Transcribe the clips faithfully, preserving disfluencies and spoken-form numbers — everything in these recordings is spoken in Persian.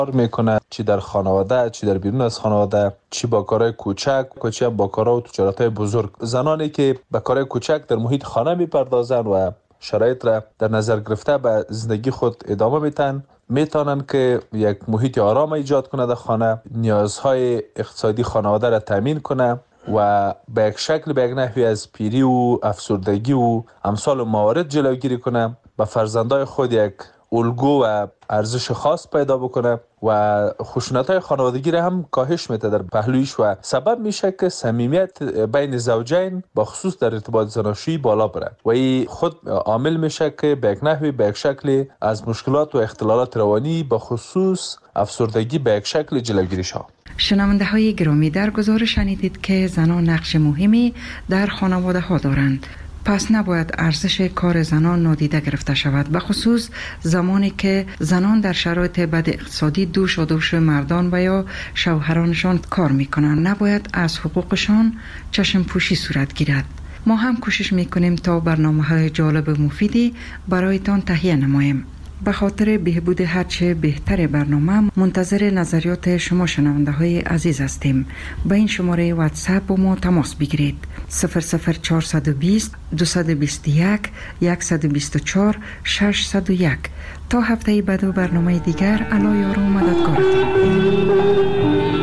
میکنه، چی در خانواده، چی در بیرون از خانواده، چی با کارهای کوچک و چی با کارها و تجارت‌های بزرگ. زنانی که به کارهای کوچک در محیط خانه میپردازن و شرایط را در نظر گرفته به زندگی خود ادامه میتن، میتونن که یک محیط آرام ایجاد کنه در خانه، نیازهای اقتصادی خانواده را تامین کنه و به یک شکل به یک نحوی از پیری و افسردگی و امثال موارد جلوگیری کنه، به فرزندای خود یک الگو و ارزش خاص پیدا بکنه و خشونت‌های خانوادگی را هم کاهش میده در پهلویش و سبب میشه که صمیمیت بین زوجین با خصوص در ارتباط زناشویی بالا بره و این خود عامل میشه که به یک نحوی به یک شکل از مشکلات و اختلالات روانی با خصوص افسردگی به یک شکل جلوگیری شود. شنونده های گرامی، در گزارش شنیدید که زنان نقش مهمی در خانواده ها دارند. پس نباید ارزش کار زنان نادیده گرفته شود، به خصوص زمانی که زنان در شرایط بد اقتصادی دوش و دوش مردان و یا شوهرانشان کار میکنند. نباید از حقوقشان چشم پوشی صورت گیرد. ما هم کوشش میکنیم تا برنامه های جالب و مفیدی برایتان تهیه نماییم. به خاطر بهبود هرچه بهتر برنامه منتظر نظریات شما شنونده های عزیز هستیم. به این شماره واتساپ با ما تماس بگیرید: صفر صفر چهارصد و بیست دویست و بیست و یک صد و بیست و چهار ششصد و یک. تا هفته بعد و برنامه دیگر، الله یار و مددگارتان.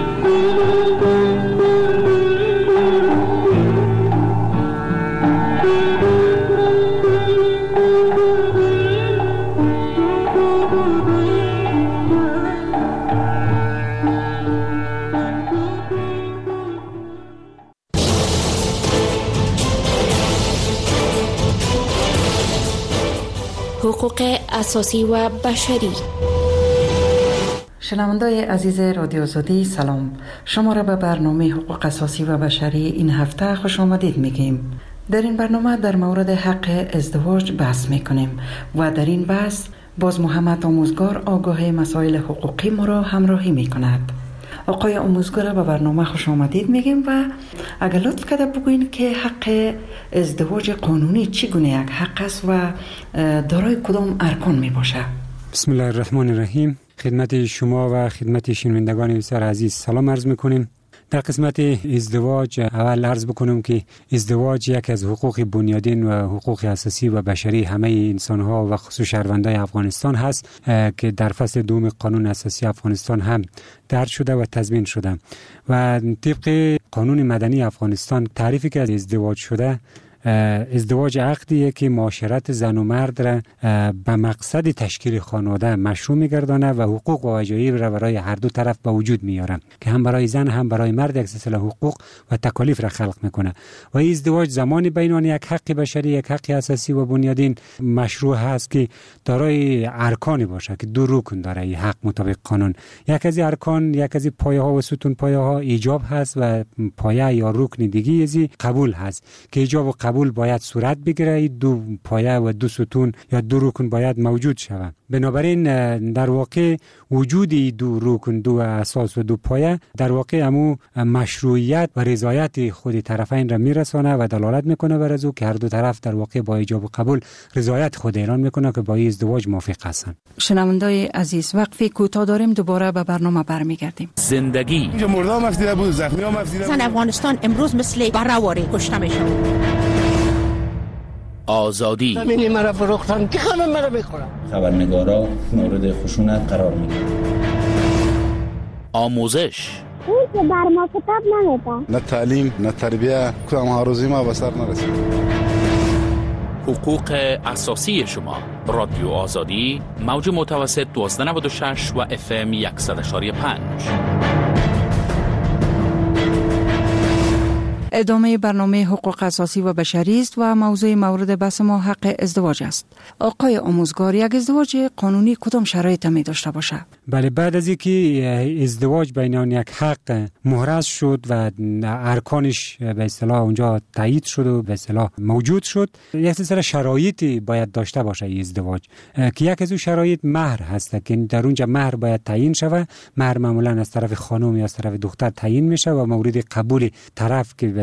حقوق اساسی و بشری. شنوندای عزیز رادیو آزادی، سلام. شما را به برنامه حقوق اساسی و بشری این هفته خوش آمدید میگیم. در این برنامه در مورد حق ازدواج بحث میکنیم و در این بحث باز محمد آموزگار آگاه مسائل حقوقی ما را همراهی میکند. آقای آموزگار به برنامه خوش آمدید میگیم و اگر لطف کرده بگوین که حق ازدواج قانونی چگونه یک حق است و دارای کدام ارکان می باشه؟ بسم الله الرحمن الرحیم. خدمت شما و خدمت شنوندگان بسیار عزیز سلام عرض میکنیم. در قسمت ازدواج اول عرض بکنم که ازدواج یک از حقوق بنیادین و حقوق اساسی و بشری همه انسان ها و خصوص شهروندان افغانستان هست که در فصل دوم قانون اساسی افغانستان هم درج شده و تضمین شده و طبق قانون مدنی افغانستان تعریفی که از ازدواج شده، ازدواج عقدیه که معاشرت زن و مرد را به مقصد تشکیل خانواده مشروع می‌گردانه و حقوق و وجایب را برای هر دو طرف به وجود میاره که هم برای زن هم برای مرد یک سلسله حقوق و تکالیف را خلق میکنه و این ازدواج زمانی بین یک حق بشری، یک حق اساسی و بنیادین مشروع هست که دارای ارکانی باشه که دو رکن داره این حق مطابق قانون. یک از ارکان، یک از پایه ها و ستون پایه ها ایجاب هست و پایه یا رکن دیگه ازی قبول هست که ایجاب و قبول باید صورت بگیره. دو پایه و دو ستون یا دو رکن باید موجود شود. بنابراین در واقع وجود دو رکن، دو اساس و دو پایه در واقع امو مشروعیت و رضایت خود طرفین را میرسانه و دلالت میکنه بر از او که هر دو طرف در واقع با ایجاب و قبول رضایت خود اعلان میکنه که با این ازدواج موافق هستند. شنوندای عزیز، وقفی کوتاه داریم، دوباره به برنامه برمیگردیم. زندگی مردم مفدیده بود، زخمی ها مفدیده بود. زن افغانستان امروز مثل بره‌واره کشته میشه. آزادی. زمینی مرا فروختن که خانم مرا بخورم. خبرنگارا مورد خشونت قرار میگیرن. آموزش. اون که بر ما کتاب نمیده. نه تعلیم، نه تربیه، کدام ها روزی ما به سر نرسید. حقوق اساسی شما. رادیو آزادی، موج متوسط دویست و نود و شش و اف ام صد و پنج. ادامه برنامه حقوق اساسی و بشری است و موضوع مورد بحث ما حق ازدواج است. آقای آموزگار، یک ازدواج قانونی کدام شرایط می داشته باشه؟ بله، بعد از اینکه ازدواج بین یک حق محرز شد و ارکانش به اصطلاح اونجا تایید شد و به اصطلاح موجود شد، یک سلسله شرایطی باید داشته باشه این ازدواج که یک از اون شرایط مهر هست که در اونجا مهر باید تعیین شود. مهر معمولا از طرف خانم یا از طرف دختر تعیین میشه و مورد قبول طرف که به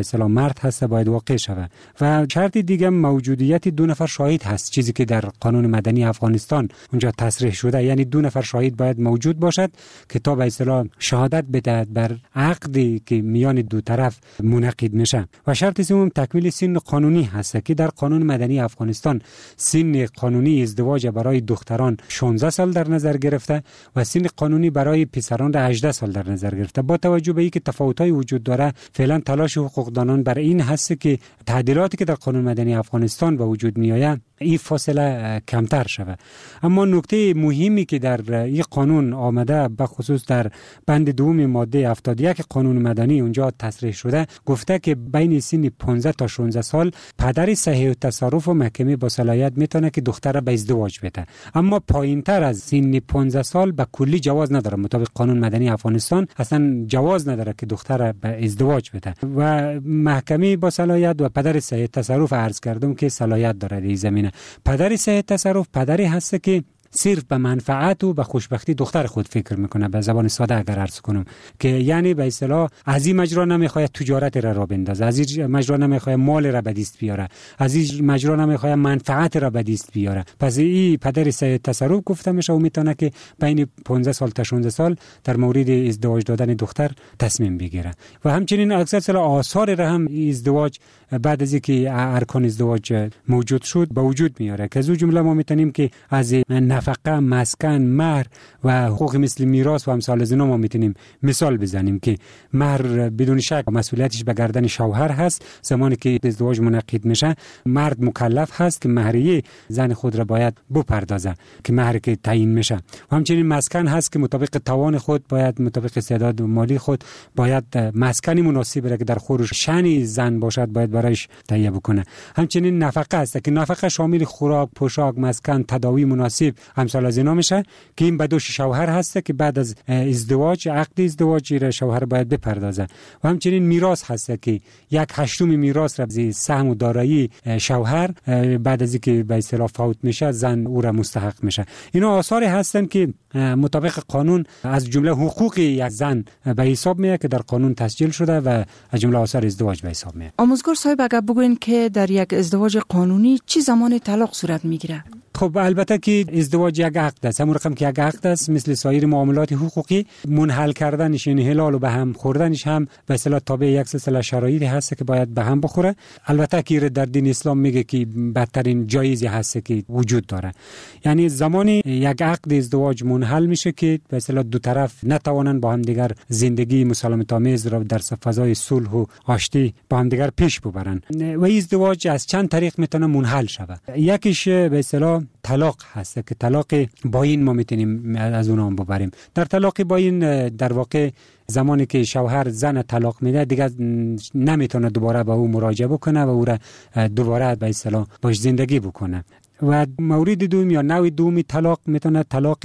اصطلاح مرد هست باید واقع شود. و شرط دیگه موجودیت دو نفر شاهد هست، چیزی که در قانون مدنی افغانستان اونجا تصریح شده، یعنی دو نفر شاهد باید موجود باشد که تا به اصطلاح شهادت بدهد بر عقدی که میان دو طرف منعقد میشه. و شرط سوم تکمیل سن قانونی هست که در قانون مدنی افغانستان سن قانونی ازدواج برای دختران شانزده سال در نظر گرفته و سن قانونی برای پسران را هجده سال در نظر گرفته. با توجه به اینکه تفاوت‌های وجود داره، فعلا تلاش حقوقدانان بر این هست که تعدیلاتی که در قانون مدنی افغانستان به وجود میآید این فاصله کمتر شود. اما نکته مهمی که در این قانون آمده به خصوص در بند دوم ماده هفتاد و یک قانون مدنی اونجا تصریح شده، گفته که بین سن پانزده تا شانزده سال پدر صحیح التصرف و محکمه با صلاحیت میتونه که دختر را به ازدواج بده. اما پایینتر از سن پانزده سال به کلی جواز نداره. مطابق قانون مدنی افغانستان اصلا جواز نداره که دختر را به ازدواج بده و محکمه با صلاحیت و پدر صحیح التصرف عرض کردم که صلاحیت داره در زمینه. پدر صحیح التصرف پدری هست که صرف به منفعت و به خوشبختی دختر خود فکر میکنه. به زبان ساده اگر عرض کنم که یعنی به اصطلاح از این مجرا نمیخواد تجارت را را بندازه، از این مجرا نمیخواد مال را به دست بیاره، از این مجرا نمیخواد منفعت را به دست بیاره. پس این پدر صحیح تصرف گفته میشه و میتونه که بین پانزده سال تا شانزده سال در مورد ازدواج دادن دختر تصمیم بگیره. و همچنین اکثر آثار را هم ازدواج بعد از اینکه ارکان ازدواج موجود شد به وجود میاره که از اون جمله ما میتونیم که از نفقه، مسکن، مهر و حقوق مثل میراث و امثال از اینا ما میتونیم مثال بزنیم که مهر بدون شک مسئولیتش به گردن شوهر هست. زمانی که ازدواج منعقد میشه مرد مکلف هست که مهریه زن خود را باید بپردازه که مهر که تعیین میشه. و همچنین مسکن هست که مطابق توان خود باید مطابق استعداد مالی خود باید مسکنی مناسب را که در خور شأن زن باشد باید برایش تهیه بکنه. همچنین نفقه هست که نفقه شامل خوراک، پوشاک، مسکن، تداوی مناسب امثال از اینا میشه که این به دوش شوهر هست که بعد از ازدواج عقد ازدواج را شوهر باید بپردازه. و همچنین میراث هست که یک هشتم میراث را از سهم و دارایی شوهر بعد از اینکه به اصطلاح فوت میشه زن او را مستحق میشه. اینا آثاری هستن که مطابق قانون از جمله حقوق یک زن به حساب میاد که در قانون تسجیل شده و از جمله آثار ازدواج به حساب میاد. آموزگار صاحب اگر بگوین که در یک ازدواج قانونی چه زمان طلاق صورت میگیره؟ خب البته که ازدواج یک عقد است، همون رقم که یک عقد است مثل سایر معاملات حقوقی منحل کردنش یعنی حلال و به هم خوردنش هم به اصطلاح تابع یک سلسله شرایطی هست که باید به هم بخوره. البته که در دین اسلام میگه که بدترین جایزی هست که وجود داره، یعنی زمانی یک عقد ازدواج منحل میشه که به اصطلاح دو طرف نتوانند با هم دیگر زندگی مسالمت آمیز را در فضای صلح و آشتی با هم دیگر پیش ببرن. و ازدواج از چند طریق میتونه منحل شود. یکیش به اصطلاح طلاق هست که طلاق باین ما میتونیم از اون هم ببریم. در طلاق باین در واقع زمانی که شوهر زن طلاق میده دیگه نمیتونه دوباره به او مراجعه بکنه و او را دوباره به اصطلاح باش زندگی بکنه. و مورد دوم یا نوع دومی طلاق میتونه طلاق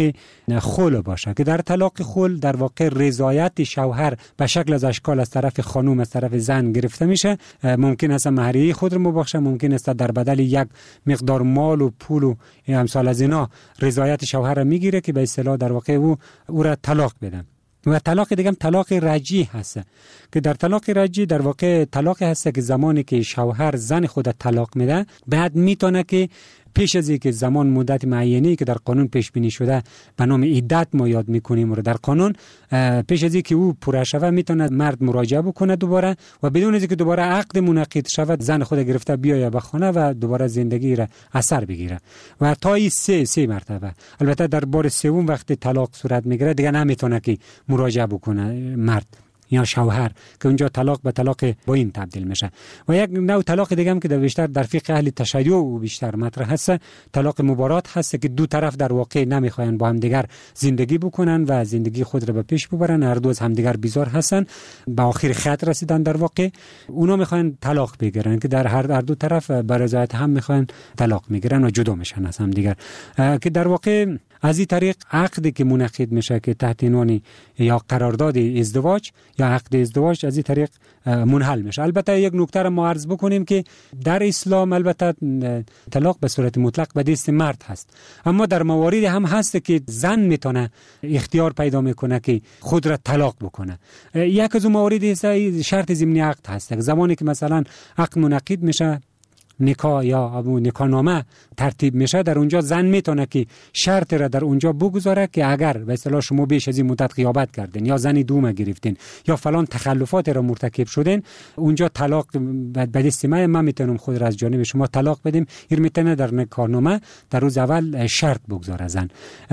خلع باشه که در طلاق خلع در واقع رضایت شوهر به شکل از اشکال از طرف خانم از طرف زن گرفته میشه. ممکن است مهریه خود رو مبخشه، ممکن است در بدل یک مقدار مال و پول و امثال از اینا رضایت شوهر را میگیره که به اصطلاح در واقع او او را طلاق بده. و طلاق دیگه هم طلاق رجعی هست که در طلاق رجعی در واقع طلاق هست که زمانی که شوهر زن خود طلاق میده بعد میتونه که پیش از اینکه زمان مدت معینی که در قانون پیش بینی شده به نام عدت ما یاد میکنیم رو در قانون، پیش از اینکه او پوره شود میتونه مرد مراجعه بکنه دوباره و بدون از اینکه دوباره عقد منعقد شود زن خود گرفته بیاید به خانه و دوباره زندگی را اثر بگیره. و تا این سه سه مرتبه. البته در بار سوم وقتی طلاق صورت میگیره دیگه نمیتونه که مراجعه بکنه مرد یا شوهر که اونجا طلاق به طلاق باین تبدیل میشه. و یک نوع طلاق دیگه هم که در بیشتر در فقه اهل تشیع و بیشتر مطرح هست طلاق مبارات هست که دو طرف در واقع نمیخواین با هم دیگر زندگی بکنن و زندگی خود را به پیش ببرن، هر دو از هم دیگر بیزار هستن، به آخر خط رسیدن در واقع اونا میخواین طلاق بگیرن که در هر در دو طرف به رضایت هم میخواین طلاق میگیرن و جدا میشن از هم دیگر. که در واقع از این طریق عقدی که منعقد میشه که تحت عنوان یا قرارداد ازدواج یا عقد ازدواج از این طریق منحل میشه. البته یک نکته را ما عرض بکنیم که در اسلام البته طلاق به صورت مطلق به دست مرد هست، اما در مواردی هم هست که زن میتونه اختیار پیدا میکنه که خود را طلاق بکنه. یک از اون مواردی شرط ضمنی عقد هست. زمانی که مثلا عقد منعقد میشه، نکاح یا نکاح نامه ترتیب میشه، در اونجا زن میتونه که شرط را در اونجا بگذاره که اگر به اصطلاح شما بیش از این مدت غیابت کردین یا زنی دوم گرفتین یا فلان تخلفات را مرتکب شدین، اونجا طلاق به دست من من میتونم خود را از جانب شما طلاق بدیم. این میتونه در نکاح نامه در روز اول شرط بگذاره زن.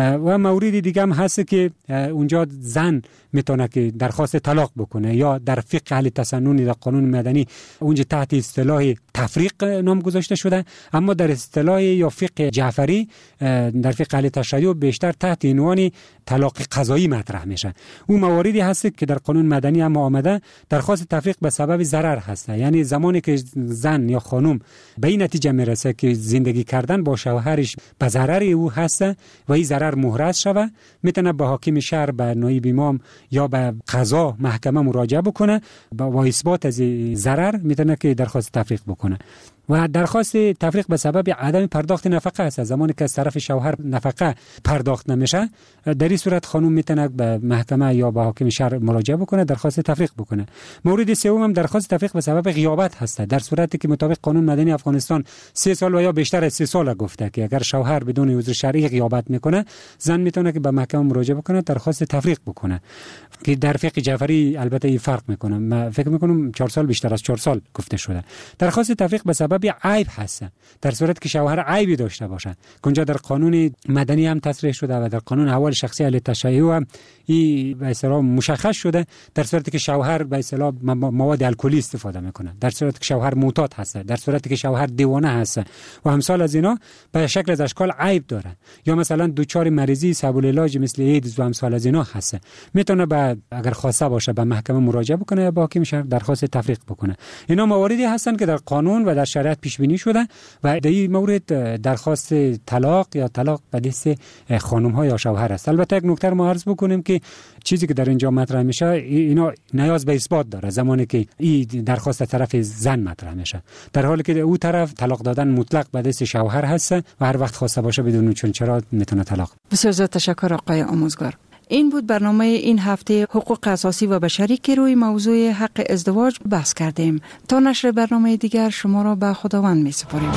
و موردی دیگه هم هست که اونجا زن میتونه که درخواست طلاق بکنه، یا در فقه اهل تسنن در قانون مدنی اونجا تحت اصطلاح تفریق نام گذاشته شده، اما در اصطلاح یا فقه جعفری در فقه اهل تشیع بیشتر تحت عنوان طلاق قضایی مطرح میشه. اون مواردی هست که در قانون مدنی هم آمده درخواست تفریق به سبب ضرر هست، یعنی زمانی که زن یا خانم به این نتیجه میرسه که زندگی کردن با شوهرش به ضرر او هست و این ضرر محرز شوه، میتونه به حاکم شهر، به نایب امام یا به قضا محکمه مراجعه بکنه با اثبات از ضرر میتونه که درخواست تفریق بکنه. و درخواست تفریق به سبب عدم پرداخت نفقه است. زمانی که از طرف شوهر نفقه پرداخت نمیشه، در این صورت خانم میتونه به محکمه یا به حاکم شهر مراجعه بکنه، درخواست تفریق بکنه. مورد سوم هم درخواست تفریق به سبب غیابت هست، در صورتی که مطابق قانون مدنی افغانستان سه سال و یا بیشتر از سه سال گفته که اگر شوهر بدون عذر شرعی غیابت میکنه، زن میتونه که به محکمه مراجعه بکنه، درخواست تفریق بکنه، که در فقه جعفری البته این فرق میکنه. من فکر میکنم چهار سال بیشتر از چهار سال گفته شده. درخواست تفریق به سبب عیب هست، در صورتی که شوهر عیبی داشته باشه، که اونجا در قانون مدنی هم تصریح شده و در قانون احوال شخصی اهل تشیع هم این به اصطلاح مشخص شده. در صورتی که شوهر به اصطلاح مواد الکلی استفاده میکنه، در صورتی که شوهر معتاد هست، در صورتی که شوهر دیوانه هست و امثال از اینا به شکل از اشکال عیب داره، یا مثلا دوچار مریضی سبب العلاج مثل ایدز و امثال از اینا هست، میتونه به اگر خواسته باشه به محکمه مراجعه بکنه یا با حاکم شهر درخواست تفریق بکنه. اینا مواردی هستن که در قانون و در شریعت پیش بینی شده و در این مورد درخواست طلاق یا طلاق به دست خانم ها یا شوهر است. البته یک نکته ما عرض بکنیم که چیزی که در اینجا مطرح میشه اینا نیاز به اثبات داره زمانی که این درخواست طرف زن مطرح میشه، در حالی که او طرف طلاق دادن مطلق به دست شوهر هست و هر وقت خواسته باشه بدون چون چرا میتونه طلاق. بسیار زیاد تشکر آقای آموزگار. این بود برنامه این هفته حقوق اساسی و بشری که روی موضوع حق ازدواج بحث کردیم. تا نشر برنامه دیگر شما را به خداوند می سپاریم.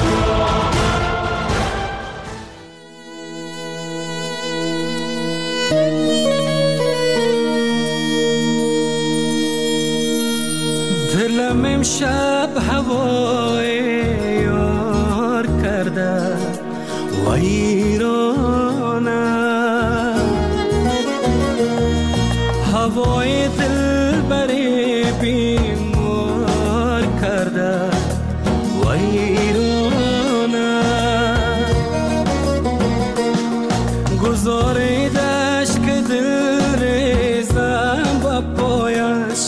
دلم امشب هوای یار کرده ویرانه، هوای دل بری بیمار کرده ویرانه، گذاریدش که دل ریزم با پایش،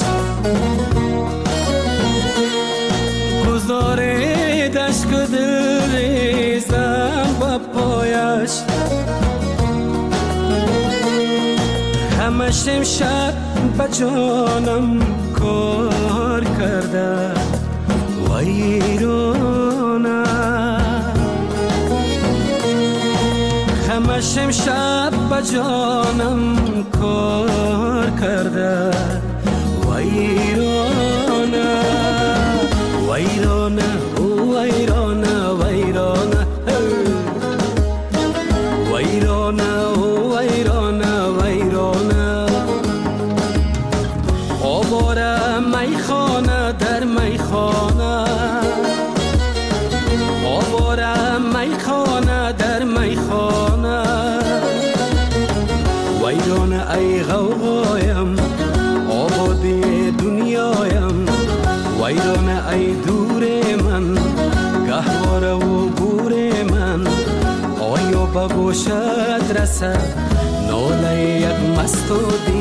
گذاریدش که دل ریزم با پایش، همش امشب با جانم کار کرده ویرانه، همش امشب با جانم کار کرده ویرانه، ویرانه ویرانه ویرانه ویرانه ویرانه ویرانه، آواره میخانه در میخانه، آواره میخانه در میخانه، ویرانه ای غوغایم آبادی دنیایم، ویرانه ای دور من گهواره و گور من، آیا به گوشت رسد ناله یک مست و